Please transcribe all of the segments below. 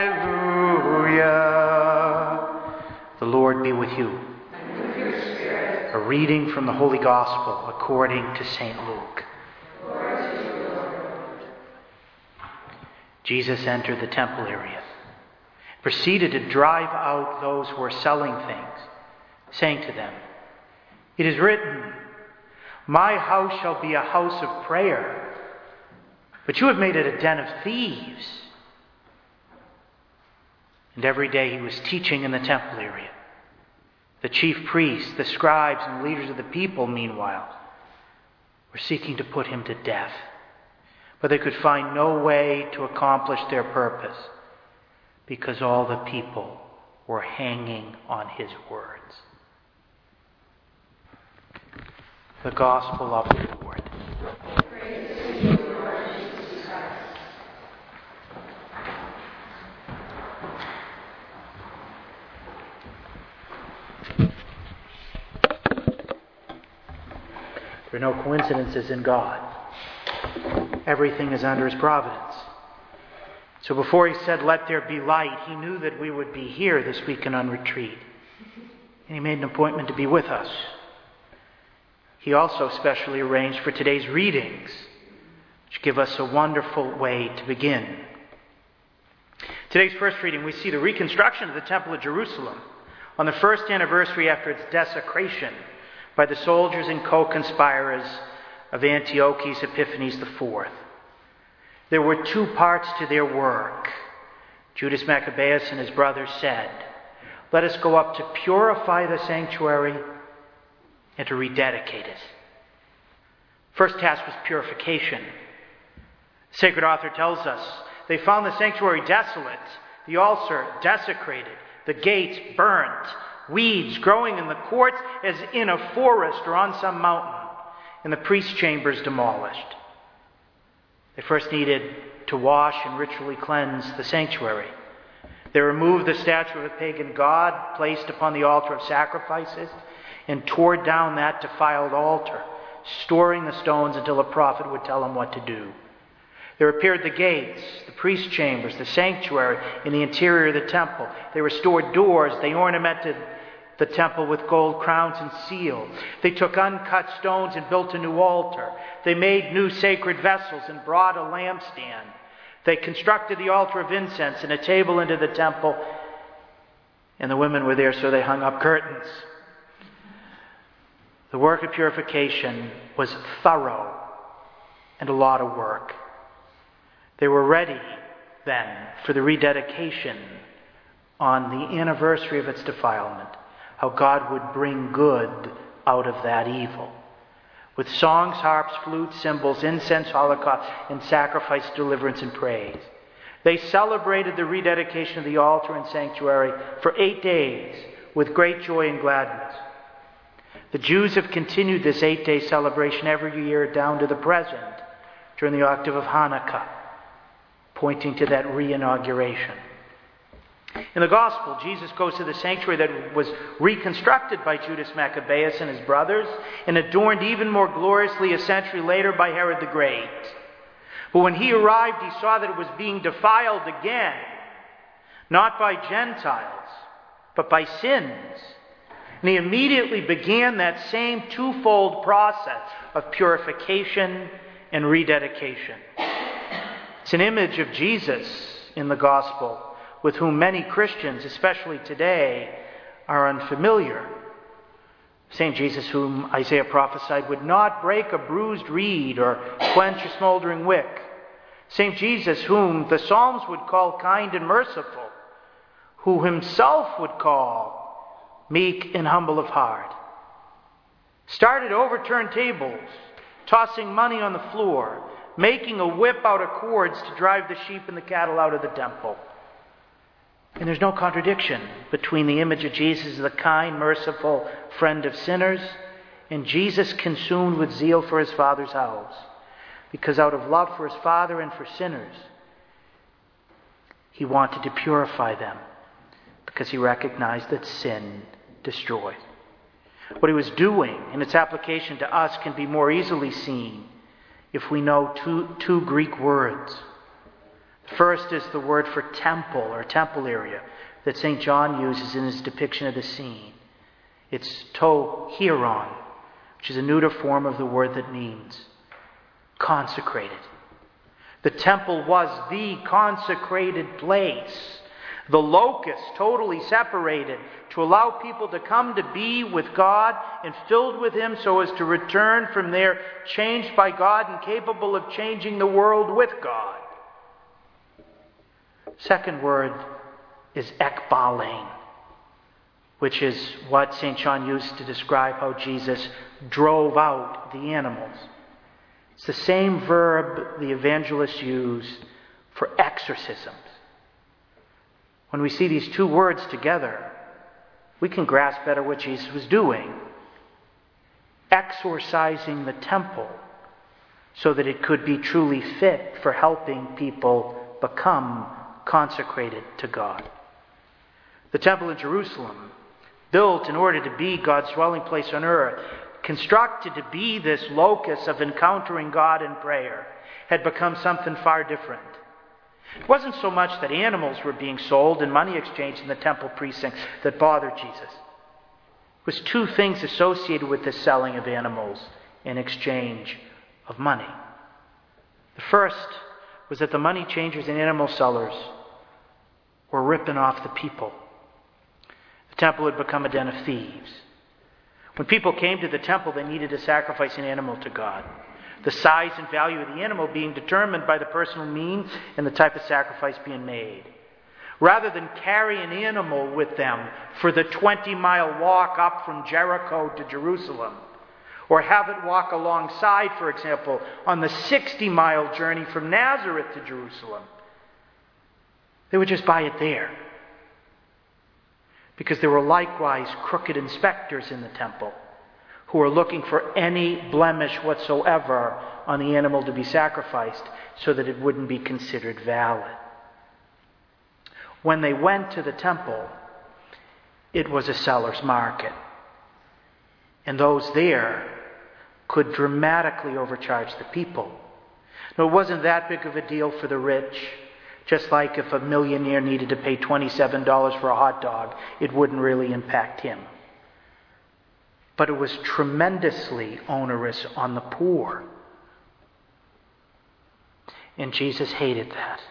Hallelujah. The Lord be with you. And with your spirit. A reading from the Holy Gospel according to St. Luke. Glory to you, Lord. Jesus entered the temple area, proceeded to drive out those who were selling things, saying to them, "It is written, 'My house shall be a house of prayer,' but you have made it a den of thieves." And every day he was teaching in the temple area. The chief priests, the scribes, and the leaders of the people, meanwhile, were seeking to put him to death. But they could find no way to accomplish their purpose because all the people were hanging on his words. The Gospel of the Lord. Praise to you, Lord Jesus Christ. There are no coincidences in God. Everything is under his providence. So before he said, "Let there be light," he knew that we would be here this weekend on retreat. And he made an appointment to be with us. He also specially arranged for today's readings, which give us a wonderful way to begin. Today's first reading, we see the reconstruction of the Temple of Jerusalem on the first anniversary after its desecration by the soldiers and co-conspirators of Antiochus Epiphanes IV. There were two parts to their work. Judas Maccabeus and his brothers said, "Let us go up to purify the sanctuary and to rededicate it." First task was purification. The sacred author tells us they found the sanctuary desolate, the altar desecrated, the gates burnt, weeds growing in the courts as in a forest or on some mountain, and the priest's chambers demolished. They first needed to wash and ritually cleanse the sanctuary. They removed the statue of a pagan god placed upon the altar of sacrifices and tore down that defiled altar, storing the stones until a prophet would tell them what to do. They repaired the gates, the priest's chambers, the sanctuary, in the interior of the temple. They restored doors. They ornamented the temple with gold crowns and seals. They took uncut stones and built a new altar. They made new sacred vessels and brought a lampstand. They constructed the altar of incense and a table into the temple. And the women were there, so they hung up curtains. The work of purification was thorough and a lot of work. They were ready then for the rededication on the anniversary of its defilement, how God would bring good out of that evil. With songs, harps, flutes, cymbals, incense, holocaust, and sacrifice, deliverance, and praise. They celebrated the rededication of the altar and sanctuary for 8 days with great joy and gladness. The Jews have continued this 8-day celebration every year down to the present during the octave of Hanukkah, pointing to that re-inauguration. In the Gospel, Jesus goes to the sanctuary that was reconstructed by Judas Maccabeus and his brothers and adorned even more gloriously a century later by Herod the Great. But when he arrived, he saw that it was being defiled again, not by Gentiles, but by sins. And he immediately began that same twofold process of purification and rededication. It's an image of Jesus in the Gospel with whom many Christians, especially today, are unfamiliar. Same Jesus whom Isaiah prophesied would not break a bruised reed or quench a smoldering wick. Same Jesus whom the Psalms would call kind and merciful, who himself would call meek and humble of heart. Started overturned tables, tossing money on the floor, making a whip out of cords to drive the sheep and the cattle out of the temple. And there's no contradiction between the image of Jesus as the kind, merciful friend of sinners and Jesus consumed with zeal for his Father's house. Because out of love for his Father and for sinners, he wanted to purify them because he recognized that sin destroys. What he was doing in its application to us can be more easily seen if we know two Greek words. The First is the word for temple or temple area that St. John uses in his depiction of the scene. It's to hieron, which is a neuter form of the word that means consecrated. The temple was the consecrated place, the locus totally separated to allow people to come to be with God and filled with Him so as to return from there changed by God and capable of changing the world with God. Second word is ekbalen, which is what St. John used to describe how Jesus drove out the animals. It's the same verb the evangelists use for exorcisms. When we see these two words together, we can grasp better what Jesus was doing. Exorcising the temple so that it could be truly fit for helping people become consecrated to God. The temple in Jerusalem, built in order to be God's dwelling place on earth, constructed to be this locus of encountering God in prayer, had become something far different. It wasn't so much that animals were being sold and money exchanged in the temple precincts that bothered Jesus. It was two things associated with the selling of animals in exchange of money. The first was that the money changers and animal sellers were ripping off the people. The temple had become a den of thieves. When people came to the temple, they needed to sacrifice an animal to God. The size and value of the animal being determined by the personal means and the type of sacrifice being made. Rather than carry an animal with them for the 20-mile walk up from Jericho to Jerusalem, or have it walk alongside, for example, on the 60-mile journey from Nazareth to Jerusalem, they would just buy it there. Because there were likewise crooked inspectors in the temple who were looking for any blemish whatsoever on the animal to be sacrificed so that it wouldn't be considered valid. When they went to the temple, it was a seller's market. And those there could dramatically overcharge the people. Now, it wasn't that big of a deal for the rich. Just like if a millionaire needed to pay $27 for a hot dog, it wouldn't really impact him. But it was tremendously onerous on the poor. And Jesus hated that.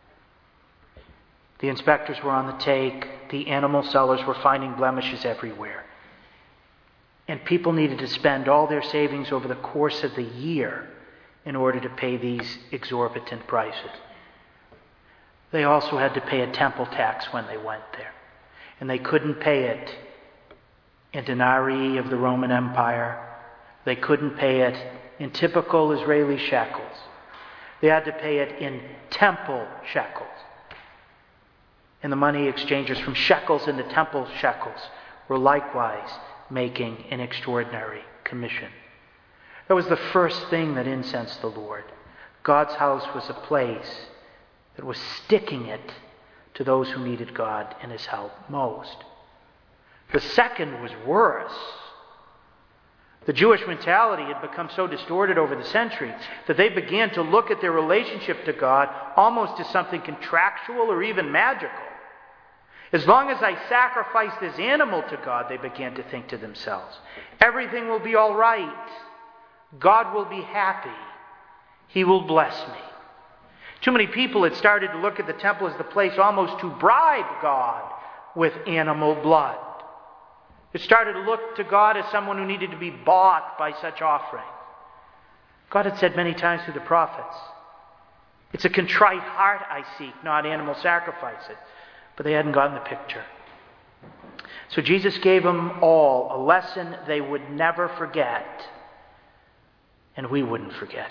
The inspectors were on the take. The animal sellers were finding blemishes everywhere. And people needed to spend all their savings over the course of the year in order to pay these exorbitant prices. They also had to pay a temple tax when they went there. And they couldn't pay it in denarii of the Roman Empire. They couldn't pay it in typical Israeli shekels. They had to pay it in temple shekels. And the money exchangers from shekels into temple shekels were likewise making an extraordinary commission. That was the first thing that incensed the Lord. God's house was a place that was sticking it to those who needed God and His help most. The second was worse. The Jewish mentality had become so distorted over the centuries that they began to look at their relationship to God almost as something contractual or even magical. As long as I sacrifice this animal to God, they began to think to themselves, everything will be all right. God will be happy. He will bless me. Too many people had started to look at the temple as the place almost to bribe God with animal blood. It started to look to God as someone who needed to be bought by such offering. God had said many times through the prophets, it's a contrite heart I seek, not animal sacrifices. But they hadn't gotten the picture. So Jesus gave them all a lesson they would never forget, and we wouldn't forget.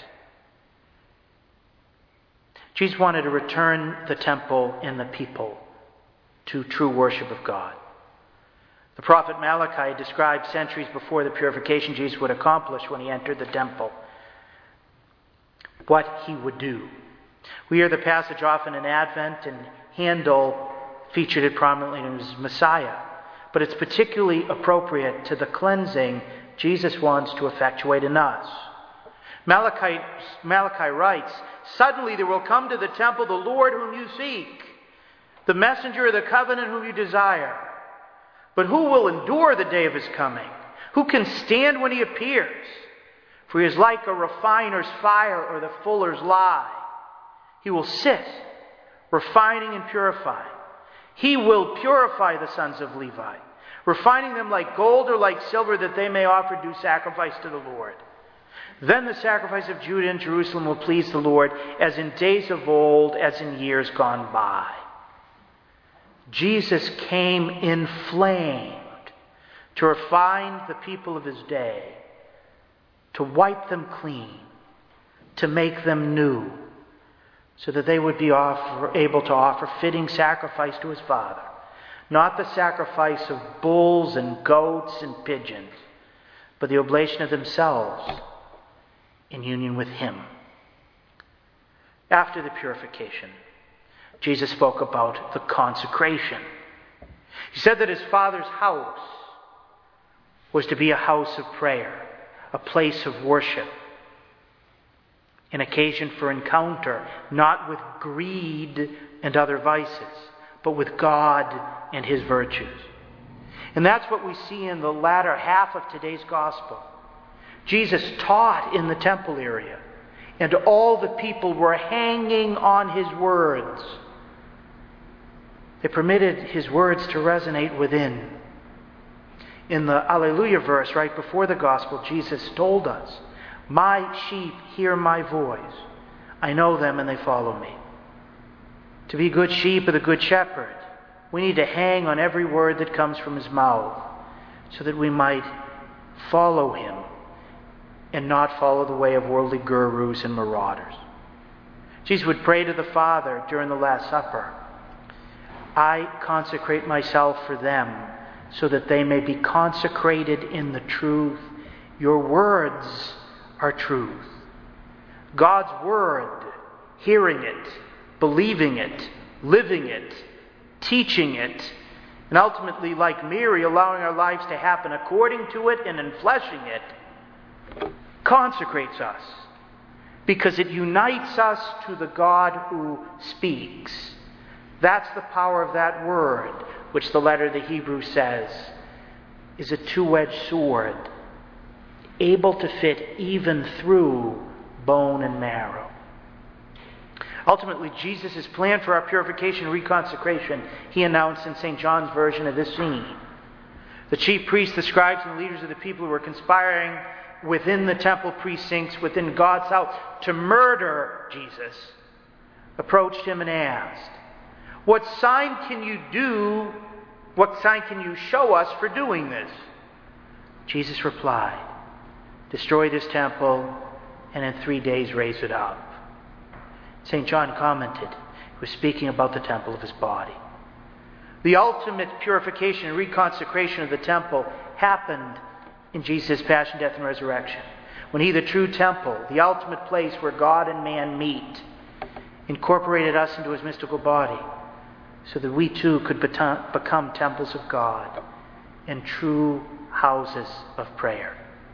Jesus wanted to return the temple and the people to true worship of God. The prophet Malachi described centuries before the purification Jesus would accomplish when He entered the temple, what He would do. We hear the passage often in Advent, and Handel featured it prominently in his Messiah. But it's particularly appropriate to the cleansing Jesus wants to effectuate in us. Malachi writes, "Suddenly there will come to the temple the Lord whom you seek, the messenger of the covenant whom you desire. But who will endure the day of his coming? Who can stand when he appears? For he is like a refiner's fire or the fuller's lye. He will sit, refining and purifying. He will purify the sons of Levi, refining them like gold or like silver, that they may offer due sacrifice to the Lord. Then the sacrifice of Judah and Jerusalem will please the Lord, as in days of old, as in years gone by." Jesus came inflamed to refine the people of his day, to wipe them clean, to make them new, so that they would be able to offer fitting sacrifice to his Father. Not the sacrifice of bulls and goats and pigeons, but the oblation of themselves in union with him. After the purification, Jesus spoke about the consecration. He said that his Father's house was to be a house of prayer, a place of worship, an occasion for encounter, not with greed and other vices, but with God and his virtues. And that's what we see in the latter half of today's gospel. Jesus taught in the temple area, and all the people were hanging on his words. They permitted his words to resonate within. In the Alleluia verse right before the gospel, Jesus told us, "My sheep hear my voice. I know them and they follow me." To be good sheep of the good shepherd, we need to hang on every word that comes from his mouth, so that we might follow him and not follow the way of worldly gurus and marauders. Jesus would pray to the Father during the Last Supper, "I consecrate myself for them, so that they may be consecrated in the truth. Your words are truth." God's word, hearing it, believing it, living it, teaching it, and ultimately, like Mary, allowing our lives to happen according to it and enfleshing it, consecrates us, because it unites us to the God who speaks. That's the power of that word, which the letter of the Hebrews says is a two-edged sword, able to fit even through bone and marrow. Ultimately, Jesus' plan for our purification and reconsecration, he announced in St. John's version of this scene. The chief priests, the scribes, and the leaders of the people who were conspiring within the temple precincts, within God's house, to murder Jesus, approached him and asked, "What sign can you do? What sign can you show us for doing this?" Jesus replied, "Destroy this temple, and in 3 days raise it up." St. John commented, he was speaking about the temple of his body. The ultimate purification and reconsecration of the temple happened in Jesus' passion, death, and resurrection, when he, the true temple, the ultimate place where God and man meet, incorporated us into his mystical body, so that we too could become temples of God and true houses of prayer.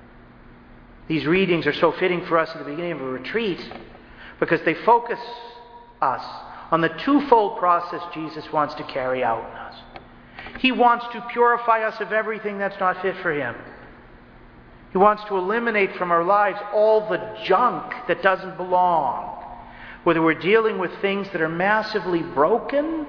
These readings are so fitting for us at the beginning of a retreat, because they focus us on the twofold process Jesus wants to carry out in us. He wants to purify us of everything that's not fit for him. He wants to eliminate from our lives all the junk that doesn't belong, whether we're dealing with things that are massively broken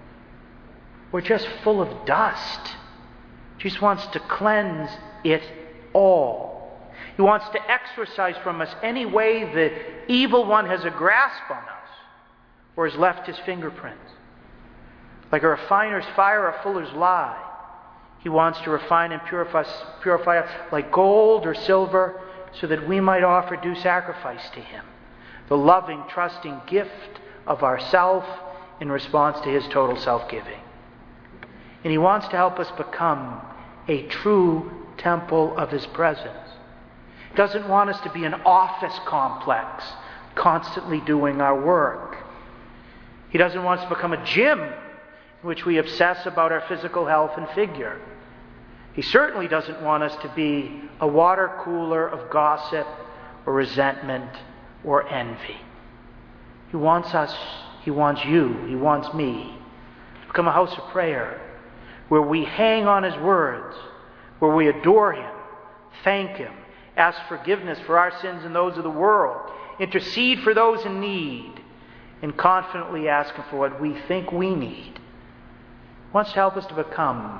or just full of dust. Jesus wants to cleanse it all. He wants to exorcise from us any way the evil one has a grasp on us or has left his fingerprints. Like a refiner's fire or a fuller's lye, he wants to refine and purify us like gold or silver, so that we might offer due sacrifice to him, the loving, trusting gift of ourself in response to his total self-giving. And he wants to help us become a true temple of his presence. He doesn't want us to be an office complex, constantly doing our work. He doesn't want us to become a gym in which we obsess about our physical health and figure. He certainly doesn't want us to be a water cooler of gossip or resentment or envy. He wants us, He wants you, He wants me to become a house of prayer where we hang on His words, where we adore Him, thank Him, ask forgiveness for our sins and those of the world, intercede for those in need, and confidently ask Him for what we think we need. He wants to help us to become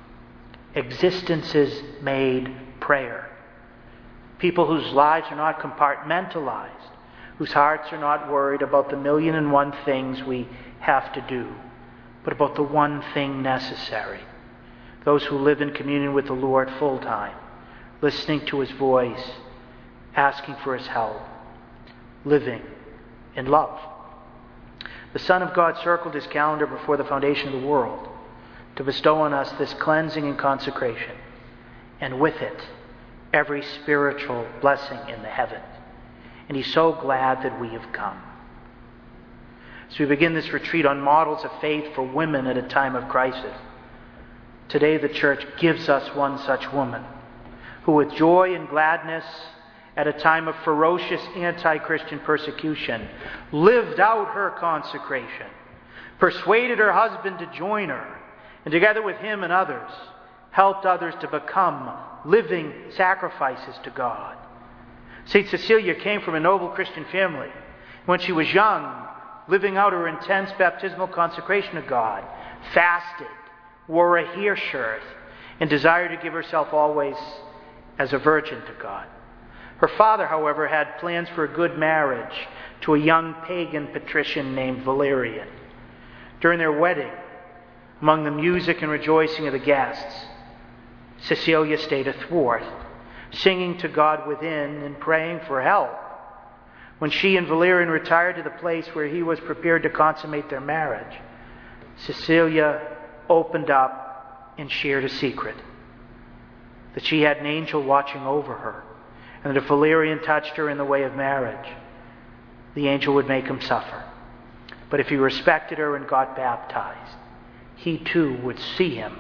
existences made prayer. People whose lives are not compartmentalized, whose hearts are not worried about the 1,000,001 things we have to do, but about the one thing necessary. Those who live in communion with the Lord full time, listening to His voice, asking for His help, living in love. The Son of God circled His calendar before the foundation of the world to bestow on us this cleansing and consecration, and with it, every spiritual blessing in the heavens. And He's so glad that we have come. As we begin this retreat on models of faith for women at a time of crisis, today the Church gives us one such woman who with joy and gladness at a time of ferocious anti-Christian persecution lived out her consecration, persuaded her husband to join her, and together with him and others, helped others to become living sacrifices to God. St. Cecilia came from a noble Christian family. When she was young, living out her intense baptismal consecration to God, fasted, wore a hair shirt, and desired to give herself always as a virgin to God. Her father, however, had plans for a good marriage to a young pagan patrician named Valerian. During their wedding, among the music and rejoicing of the guests, Cecilia stayed athwart, singing to God within and praying for help. When she and Valerian retired to the place where he was prepared to consummate their marriage, Cecilia opened up and shared a secret, that she had an angel watching over her, and that if Valerian touched her in the way of marriage, the angel would make him suffer. But if he respected her and got baptized, he too would see him.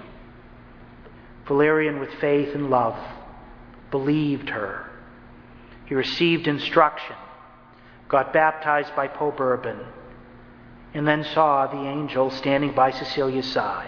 Valerian, with faith and love, believed her. He received instruction, got baptized by Pope Urban, and then saw the angel standing by Cecilia's side.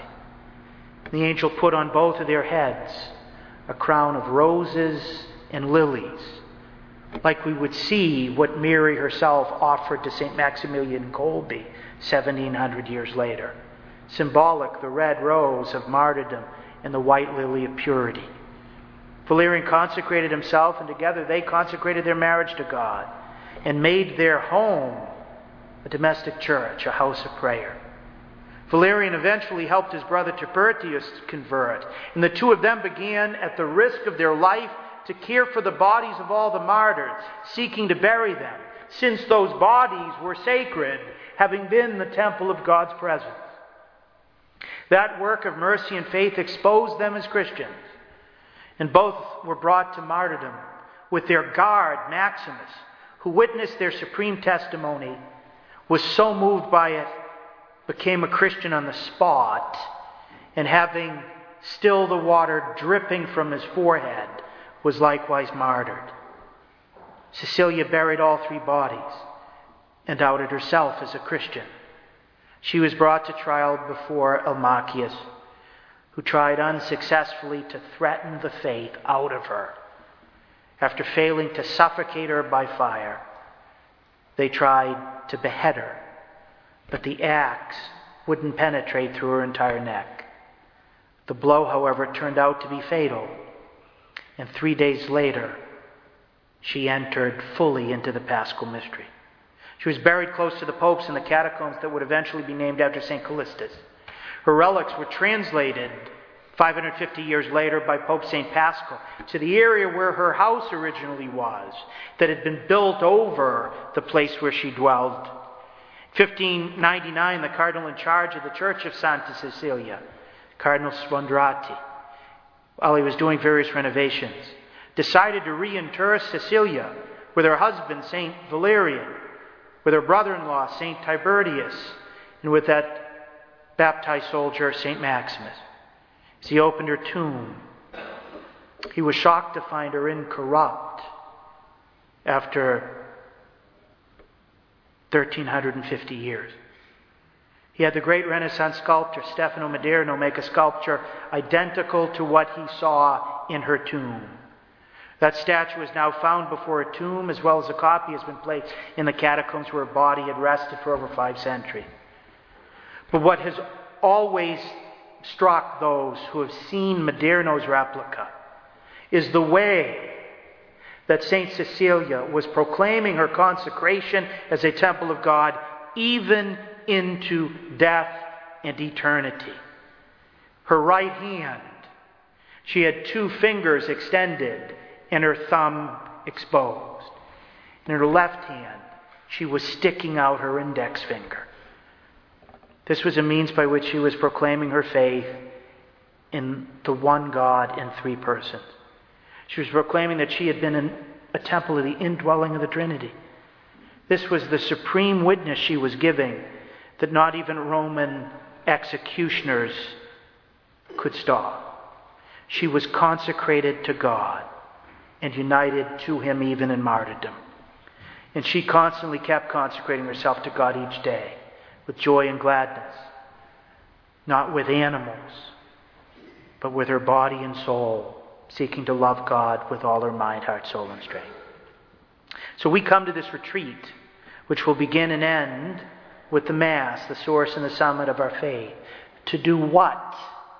The angel put on both of their heads a crown of roses and lilies, like we would see what Mary herself offered to St. Maximilian Kolbe 1,700 years later. Symbolic, the red rose of martyrdom and the white lily of purity. Valerian consecrated himself, and together they consecrated their marriage to God and made their home a domestic church, a house of prayer. Valerian eventually helped his brother Tiburtius convert, and the two of them began, at the risk of their life, to care for the bodies of all the martyrs, seeking to bury them, since those bodies were sacred, having been the temple of God's presence. That work of mercy and faith exposed them as Christians, and both were brought to martyrdom with their guard, Maximus, who witnessed their supreme testimony, was so moved by it, became a Christian on the spot, and having still the water dripping from his forehead, was likewise martyred. Cecilia buried all three bodies and outed herself as a Christian. She was brought to trial before Almachius, who tried unsuccessfully to threaten the faith out of her. After failing to suffocate her by fire, they tried to behead her, but the axe wouldn't penetrate through her entire neck. The blow, however, turned out to be fatal, and 3 days later, she entered fully into the Paschal mystery. She was buried close to the popes in the catacombs that would eventually be named after St. Callistus. Her relics were translated 550 years later by Pope St. Paschal to the area where her house originally was, that had been built over the place where she dwelled. 1599, the cardinal in charge of the Church of Santa Cecilia, Cardinal Sfondrati, while he was doing various renovations, decided to reinter Cecilia with her husband, St. Valerian, with her brother-in-law, St. Tiburtius, and with that baptized soldier, St. Maximus. As he opened her tomb, he was shocked to find her incorrupt, after 1,350 years. He had the great Renaissance sculptor Stefano Maderno make a sculpture identical to what he saw in her tomb. That statue is now found before a tomb, as well as a copy has been placed in the catacombs where her body had rested for over 5 centuries. But what has always struck those who have seen Maderno's replica is the way that St. Cecilia was proclaiming her consecration as a temple of God even into death and eternity. Her right hand, she had 2 fingers extended and her thumb exposed. In her left hand, she was sticking out her index finger. This was a means by which she was proclaiming her faith in the one God in 3 persons. She was proclaiming that she had been in a temple of the indwelling of the Trinity. This was the supreme witness she was giving that not even Roman executioners could stop. She was consecrated to God and united to Him even in martyrdom. And she constantly kept consecrating herself to God each day with joy and gladness, not with animals, but with her body and soul, seeking to love God with all her mind, heart, soul, and strength. So we come to this retreat, which will begin and end with the Mass, the source and the summit of our faith. To do what?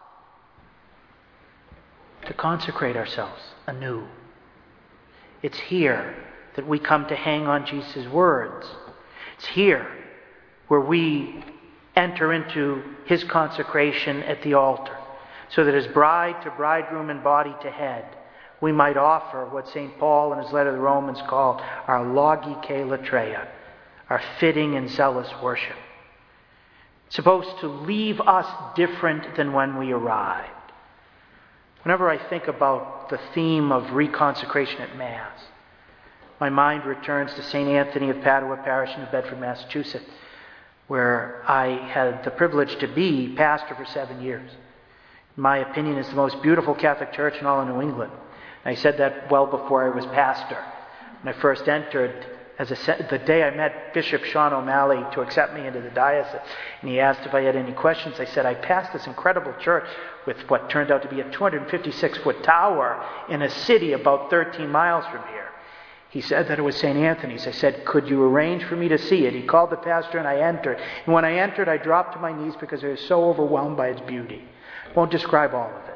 To consecrate ourselves anew. It's here that we come to hang on Jesus' words. It's here where we enter into His consecration at the altar, so that as bride to bridegroom and body to head, we might offer what St. Paul in his letter to the Romans called our logike latreia, our fitting and zealous worship. It's supposed to leave us different than when we arrived. Whenever I think about the theme of reconsecration at Mass, my mind returns to St. Anthony of Padua Parish in New Bedford, Massachusetts, where I had the privilege to be pastor for 7 years. In my opinion, it's the most beautiful Catholic church in all of New England. I said that well before I was pastor. When I first entered, the day I met Bishop Sean O'Malley to accept me into the diocese, and he asked if I had any questions, I said, I passed this incredible church with what turned out to be a 256-foot tower in a city about 13 miles from here. He said that it was St. Anthony's. I said, could you arrange for me to see it? He called the pastor and I entered. And when I entered, I dropped to my knees because I was so overwhelmed by its beauty. I won't describe all of it.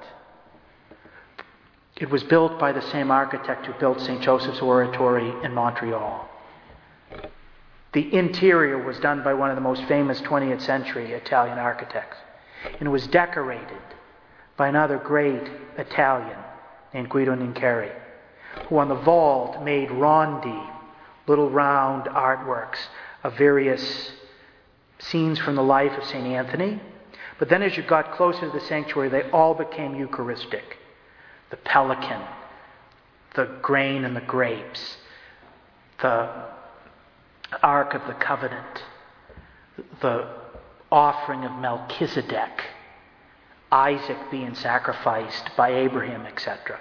It was built by the same architect who built St. Joseph's Oratory in Montreal. The interior was done by one of the most famous 20th century Italian architects. And it was decorated by another great Italian named Guido Nincari, who on the vault made rondi, little round artworks of various scenes from the life of St. Anthony. But then as you got closer to the sanctuary, they all became Eucharistic. The pelican, the grain and the grapes, the Ark of the Covenant, the offering of Melchizedek, Isaac being sacrificed by Abraham, etc.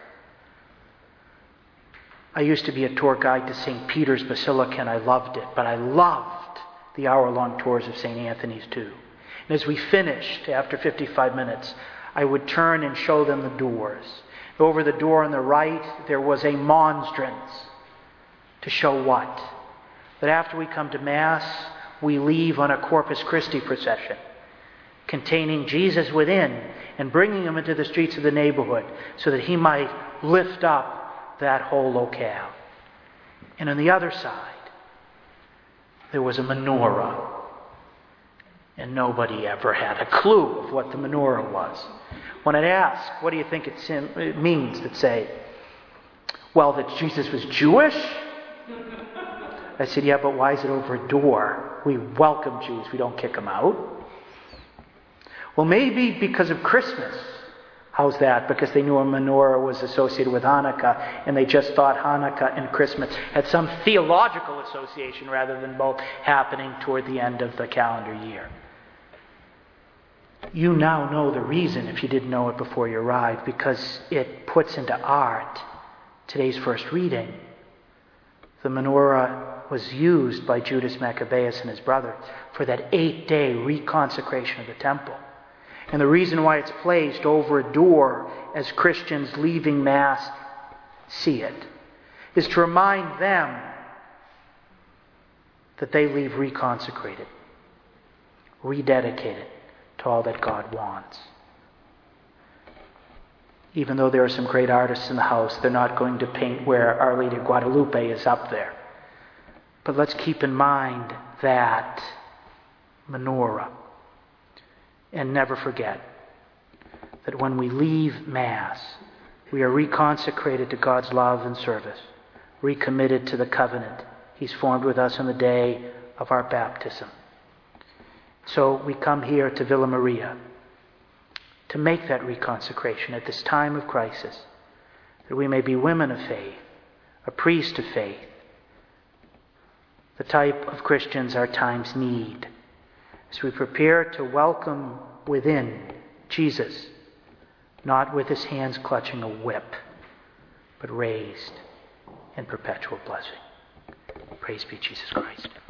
I used to be a tour guide to St. Peter's Basilica and I loved it, but I loved the hour-long tours of St. Anthony's too. And as we finished, after 55 minutes, I would turn and show them the doors. Over the door on the right, there was a monstrance to show what? That after we come to Mass, we leave on a Corpus Christi procession containing Jesus within and bringing Him into the streets of the neighborhood so that He might lift up that whole locale. And on the other side, there was a menorah. And nobody ever had a clue of what the menorah was. When I'd ask, what do you think it means? They'd say, well, that Jesus was Jewish? I said, yeah, but why is it over a door? We welcome Jews, we don't kick them out. Well, maybe because of Christmas. How's that? Because they knew a menorah was associated with Hanukkah, and they just thought Hanukkah and Christmas had some theological association rather than both happening toward the end of the calendar year. You now know the reason if you didn't know it before you arrived, because it puts into art today's first reading, The menorah was used by Judas Maccabeus and his brother for that 8-day reconsecration of the temple. And the reason why it's placed over a door as Christians leaving Mass see it is to remind them that they leave reconsecrated, rededicated to all that God wants. Even though there are some great artists in the house, they're not going to paint where Our Lady of Guadalupe is up there. But let's keep in mind that menorah. And never forget that when we leave Mass, we are reconsecrated to God's love and service, recommitted to the covenant He's formed with us on the day of our baptism. So we come here to Villa Maria to make that reconsecration at this time of crisis, that we may be women of faith, a priest of faith, the type of Christians our times need, as we prepare to welcome within Jesus, not with his hands clutching a whip, but raised in perpetual blessing. Praise be Jesus Christ.